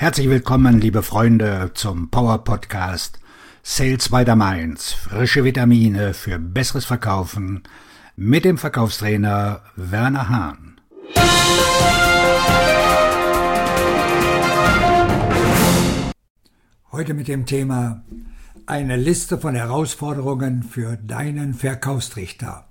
Herzlich willkommen, liebe Freunde, zum Power Podcast Sales by the Mainz. Frische Vitamine für besseres Verkaufen mit dem Verkaufstrainer Werner Hahn. Heute mit dem Thema eine Liste von Herausforderungen für deinen Verkaufstrichter.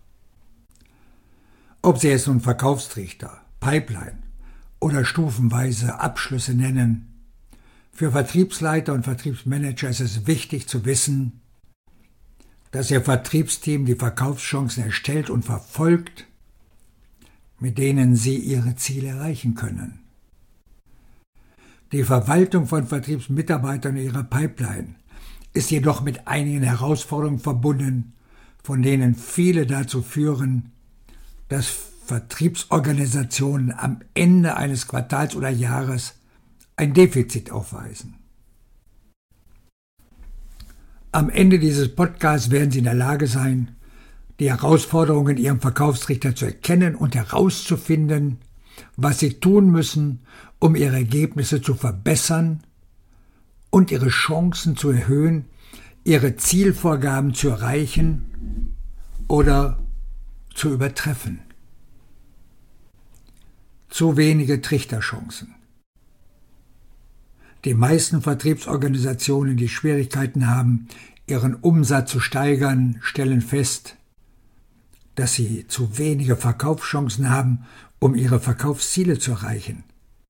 Ob Sie es nun Verkaufstrichter, Pipeline oder stufenweise Abschlüsse nennen, für Vertriebsleiter und Vertriebsmanager ist es wichtig zu wissen, dass Ihr Vertriebsteam die Verkaufschancen erstellt und verfolgt, mit denen Sie Ihre Ziele erreichen können. Die Verwaltung von Vertriebsmitarbeitern und ihrer Pipeline ist jedoch mit einigen Herausforderungen verbunden, von denen viele dazu führen, dass Vertriebsorganisationen am Ende eines Quartals oder Jahres ein Defizit aufweisen. Am Ende dieses Podcasts werden Sie in der Lage sein, die Herausforderungen in Ihrem Verkaufstrichter zu erkennen und herauszufinden, was Sie tun müssen, um Ihre Ergebnisse zu verbessern und Ihre Chancen zu erhöhen, Ihre Zielvorgaben zu erreichen oder zu übertreffen. Zu wenige Trichterchancen. Die meisten Vertriebsorganisationen, die Schwierigkeiten haben, ihren Umsatz zu steigern, stellen fest, dass sie zu wenige Verkaufschancen haben, um ihre Verkaufsziele zu erreichen.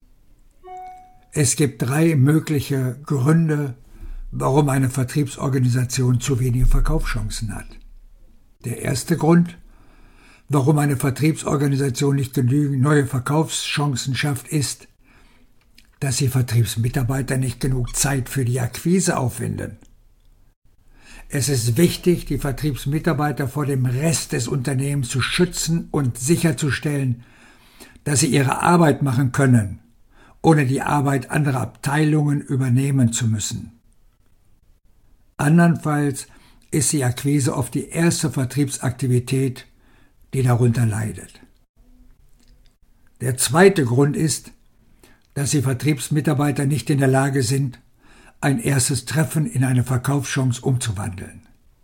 Es gibt 3 mögliche Gründe, warum eine Vertriebsorganisation zu wenige Verkaufschancen hat. Der erste Grund, warum eine Vertriebsorganisation nicht genügend neue Verkaufschancen schafft, ist, dass die Vertriebsmitarbeiter nicht genug Zeit für die Akquise aufwenden. Es ist wichtig, die Vertriebsmitarbeiter vor dem Rest des Unternehmens zu schützen und sicherzustellen, dass sie ihre Arbeit machen können, ohne die Arbeit anderer Abteilungen übernehmen zu müssen. Andernfalls ist die Akquise oft die erste Vertriebsaktivität, die darunter leidet. Der zweite Grund ist, dass die Vertriebsmitarbeiter nicht in der Lage sind, ein erstes Treffen in eine Verkaufschance umzuwandeln.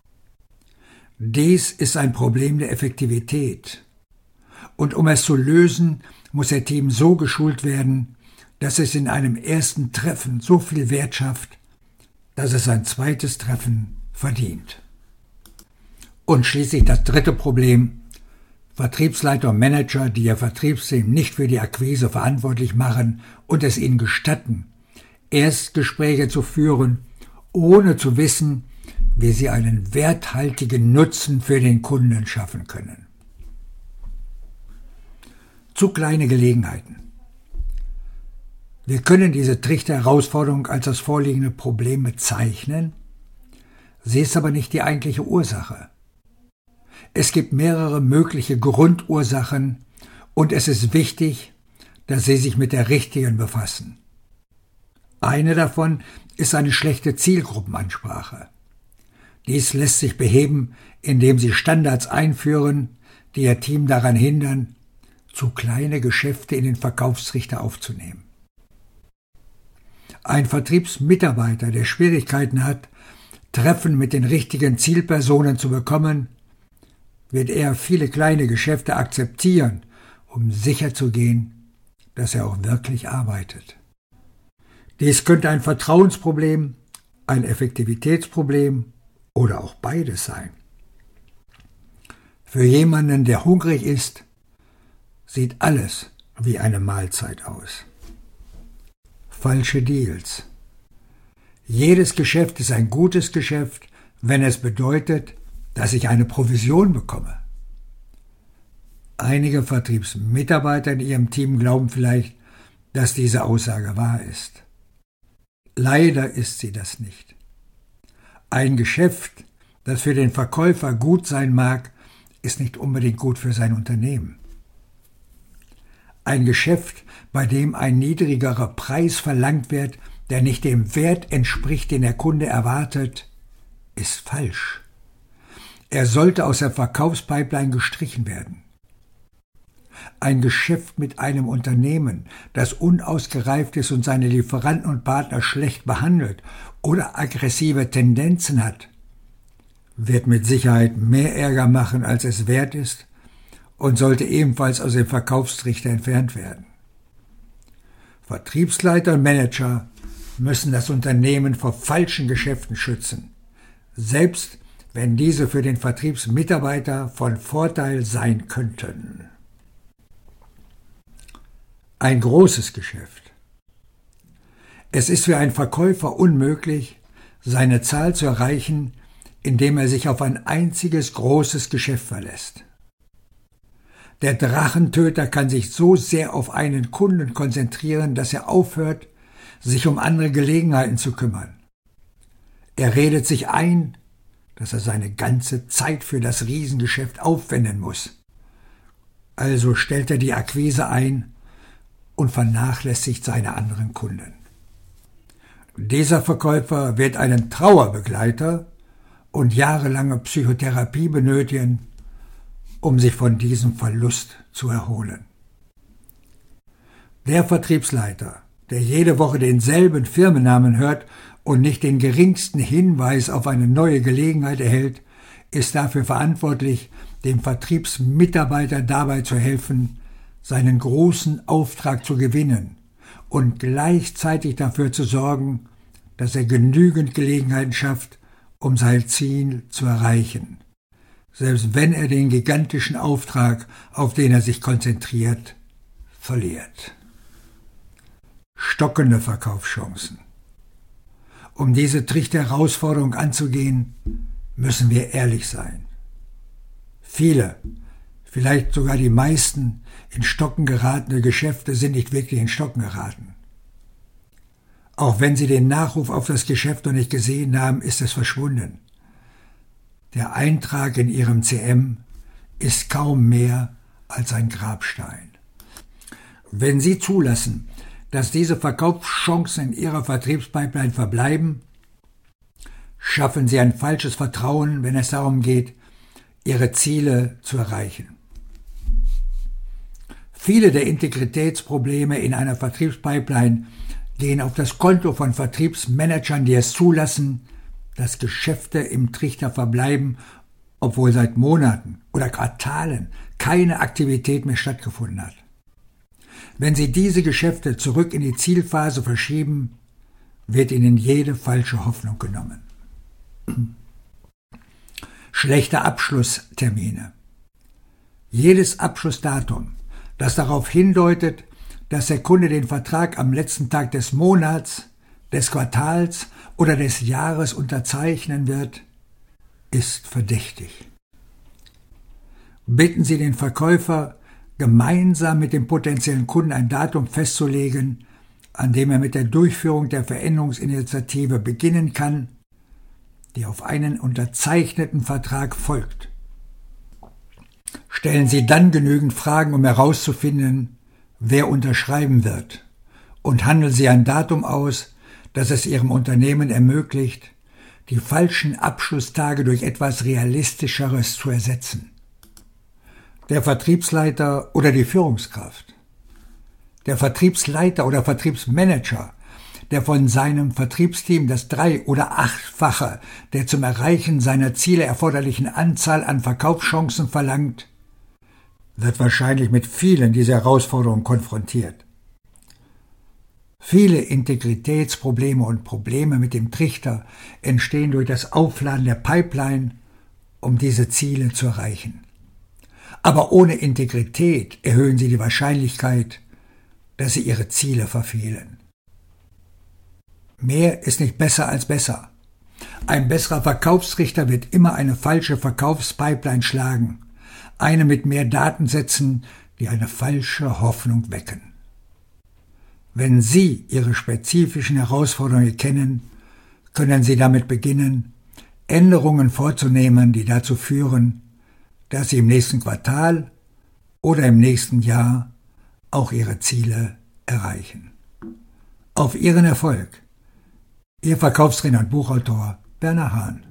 Dies ist ein Problem der Effektivität. Und um es zu lösen, muss Ihr Team so geschult werden, dass es in einem ersten Treffen so viel Wert schafft, dass es ein zweites Treffen verdient. Und schließlich das dritte Problem: Vertriebsleiter und Manager, die ihr Vertriebsteam nicht für die Akquise verantwortlich machen und es ihnen gestatten, Erstgespräche zu führen, ohne zu wissen, wie sie einen werthaltigen Nutzen für den Kunden schaffen können. Zu kleine Gelegenheiten. Wir können diese Trichterherausforderung als das vorliegende Problem bezeichnen. Sie ist aber nicht die eigentliche Ursache. Es gibt mehrere mögliche Grundursachen und es ist wichtig, dass Sie sich mit der richtigen befassen. Eine davon ist eine schlechte Zielgruppenansprache. Dies lässt sich beheben, indem Sie Standards einführen, die Ihr Team daran hindern, zu kleine Geschäfte in den Verkaufstrichter aufzunehmen. Ein Vertriebsmitarbeiter, der Schwierigkeiten hat, Treffen mit den richtigen Zielpersonen zu bekommen, wird er viele kleine Geschäfte akzeptieren, um sicherzugehen, dass er auch wirklich arbeitet. Dies könnte ein Vertrauensproblem, ein Effektivitätsproblem oder auch beides sein. Für jemanden, der hungrig ist, sieht alles wie eine Mahlzeit aus. Falsche Deals. Jedes Geschäft ist ein gutes Geschäft, wenn es bedeutet, dass ich eine Provision bekomme. Einige Vertriebsmitarbeiter in ihrem Team glauben vielleicht, dass diese Aussage wahr ist. Leider ist sie das nicht. Ein Geschäft, das für den Verkäufer gut sein mag, ist nicht unbedingt gut für sein Unternehmen. Ein Geschäft, bei dem ein niedrigerer Preis verlangt wird, der nicht dem Wert entspricht, den der Kunde erwartet, ist falsch. Er sollte aus der Verkaufspipeline gestrichen werden. ein Geschäft mit einem Unternehmen, das unausgereift ist und seine Lieferanten und Partner schlecht behandelt oder aggressive Tendenzen hat, wird mit Sicherheit mehr Ärger machen, als es wert ist, und sollte ebenfalls aus dem Verkaufstrichter entfernt werden. Vertriebsleiter und Manager müssen das Unternehmen vor falschen Geschäften schützen, selbst wenn diese für den Vertriebsmitarbeiter von Vorteil sein könnten. Ein großes Geschäft. Es ist für einen Verkäufer unmöglich, seine Zahl zu erreichen, indem er sich auf ein einziges großes Geschäft verlässt. Der Drachentöter kann sich so sehr auf einen Kunden konzentrieren, dass er aufhört, sich um andere Gelegenheiten zu kümmern. Er redet sich ein, dass er seine ganze Zeit für das Riesengeschäft aufwenden muss. Also stellt er die Akquise ein und vernachlässigt seine anderen Kunden. Dieser Verkäufer wird einen Trauerbegleiter und jahrelange Psychotherapie benötigen, um sich von diesem Verlust zu erholen. Der Vertriebsleiter, der jede Woche denselben Firmennamen hört und nicht den geringsten Hinweis auf eine neue Gelegenheit erhält, ist dafür verantwortlich, dem Vertriebsmitarbeiter dabei zu helfen, seinen großen Auftrag zu gewinnen und gleichzeitig dafür zu sorgen, dass er genügend Gelegenheiten schafft, um sein Ziel zu erreichen, selbst wenn er den gigantischen Auftrag, auf den er sich konzentriert, verliert. Stockende Verkaufschancen. Um diese Trichter-Herausforderung anzugehen, müssen wir ehrlich sein. Viele, vielleicht sogar die meisten in Stocken geratene Geschäfte sind nicht wirklich in Stocken geraten. Auch wenn Sie den Nachruf auf das Geschäft noch nicht gesehen haben, ist es verschwunden. Der Eintrag in Ihrem CM ist kaum mehr als ein Grabstein. Wenn Sie zulassen, dass diese Verkaufschancen in Ihrer Vertriebspipeline verbleiben, schaffen Sie ein falsches Vertrauen, wenn es darum geht, Ihre Ziele zu erreichen. Viele der Integritätsprobleme in einer Vertriebspipeline gehen auf das Konto von Vertriebsmanagern, die es zulassen, dass Geschäfte im Trichter verbleiben, obwohl seit Monaten oder Quartalen keine Aktivität mehr stattgefunden hat. Wenn Sie diese Geschäfte zurück in die Zielphase verschieben, wird Ihnen jede falsche Hoffnung genommen. Schlechte Abschlusstermine. Jedes Abschlussdatum, das darauf hindeutet, dass der Kunde den Vertrag am letzten Tag des Monats, des Quartals oder des Jahres unterzeichnen wird, ist verdächtig. Bitten Sie den Verkäufer, gemeinsam mit dem potenziellen Kunden ein Datum festzulegen, an dem er mit der Durchführung der Veränderungsinitiative beginnen kann, die auf einen unterzeichneten Vertrag folgt. Stellen Sie dann genügend Fragen, um herauszufinden, wer unterschreiben wird, und handeln Sie ein Datum aus, das es Ihrem Unternehmen ermöglicht, die falschen Abschlusstage durch etwas Realistischeres zu ersetzen. Der Vertriebsleiter oder die Führungskraft, der Vertriebsleiter oder Vertriebsmanager, der von seinem Vertriebsteam das 3- oder 8-fache der zum Erreichen seiner Ziele erforderlichen Anzahl an Verkaufschancen verlangt, wird wahrscheinlich mit vielen dieser Herausforderungen konfrontiert. Viele Integritätsprobleme und Probleme mit dem Trichter entstehen durch das Aufladen der Pipeline, um diese Ziele zu erreichen. Aber ohne Integrität erhöhen Sie die Wahrscheinlichkeit, dass Sie Ihre Ziele verfehlen. Mehr ist nicht besser als besser. Ein besserer Verkaufstrichter wird immer eine falsche Verkaufspipeline schlagen, eine mit mehr Datensätzen, die eine falsche Hoffnung wecken. Wenn Sie Ihre spezifischen Herausforderungen kennen, können Sie damit beginnen, Änderungen vorzunehmen, die dazu führen, dass Sie im nächsten Quartal oder im nächsten Jahr auch Ihre Ziele erreichen. Auf Ihren Erfolg! Ihr Verkaufstrainer und Buchautor Werner Hahn.